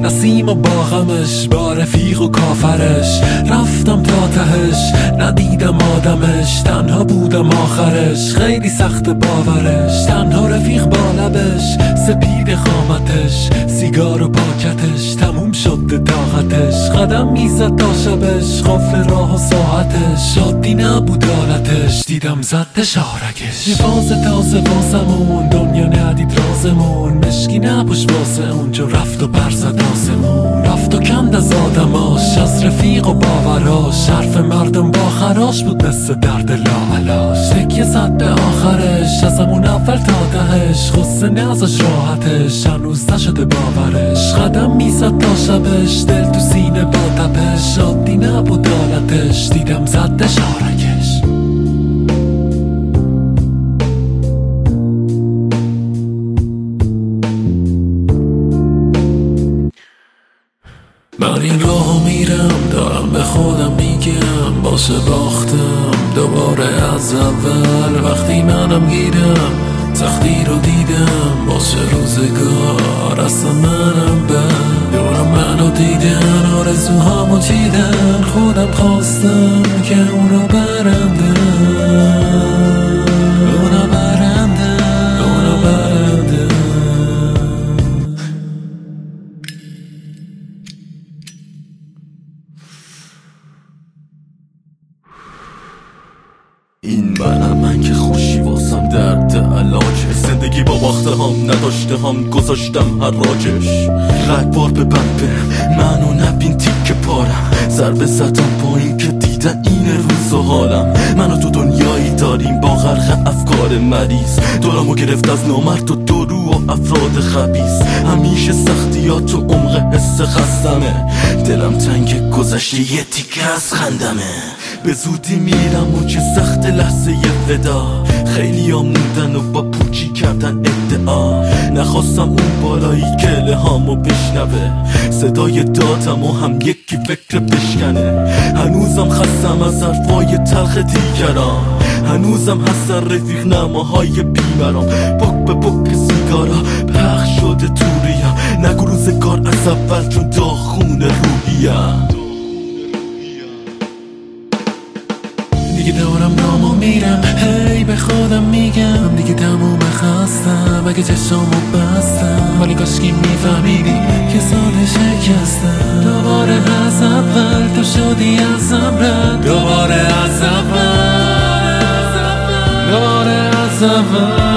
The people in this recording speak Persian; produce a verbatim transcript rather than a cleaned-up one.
نسیم و باغمش با رفیق و کافرش. رفتم تا تهش ندیدم آدمش، تنها بودم آخرش، خیلی سخت باورش. تنها رفیق با لبش، سپید خامتش، سیگار و پاکتش، تموم شد طاقتش. قدم میزد تا شبش، قفل راه و ساعتش، عادی نبود حالتش، دیدم زد شارکش. یه فاز تازه واسمون، دنیا ندید رازمون، مشکی نبوش واسه اونجا رفت و برزد آسمون. رفت و کند از آدماش، از رفیق و باوراش، حرف مردم با خراش بود مثل درد لاعلاش. تکیه زد به آخرش، از همون اول تا دهش، غصه نازش راحتش، هنوز نشده باورش. قدم میزد تا شبش، دل تو سینه با تپش، عادی نبود حالتش، دیدم زد شارکش. من این راهو میرم، دارم به خودم میگم باشه باختم دوباره از اول. وقتی منم گیرم سختی رو دیدم، باشه روزگار اصلا منم بد. دورم منو دیدن، آرزوهامو چیدن، خودم خواستم که اونو برنده، اونو برنده، اونو برنده. این منم، من که خوشی واسم درد علاجه. زندگی با باخته هم نداشته هم گذاشتم حراجش. رگبار به بمپه منو نبین تیک پارم، ضربه زدم با این که دیدن این روز و حالم. منو تو دنیایی داریم با غرق افکار مریض، دورمو گرفت از نامرد و درو و افراد خبیث. همیشه سختیات و عمق حس خستمه، دلم تنگ گذشته یه تیکه از خندمه. به زودی میرم و چه سخت لحظه ی ودا، خیلی ها موندن و با پوچی کردن ادعا. نخواستم اون بالایی که الهامو بشنوه، صدای دادم و هم یکی فکر بشکنه. هنوزم خستم از حرفای تلخ دیگران، هنوزم هستن رفیق نماهای بیمران. بک به بک سیگارا پخش شده تو ریا، نگو روزگار از اول چون داخون روحیم. دیگه دارم نامو میرم، هی به خودم میگم دیگه تموم خستم. اگه چشامو بستم ولی کاشکی میفهمیدی که ساده شکستم. دوباره از اول تو شدی ازم رد، دوباره از اول، دوباره از اول.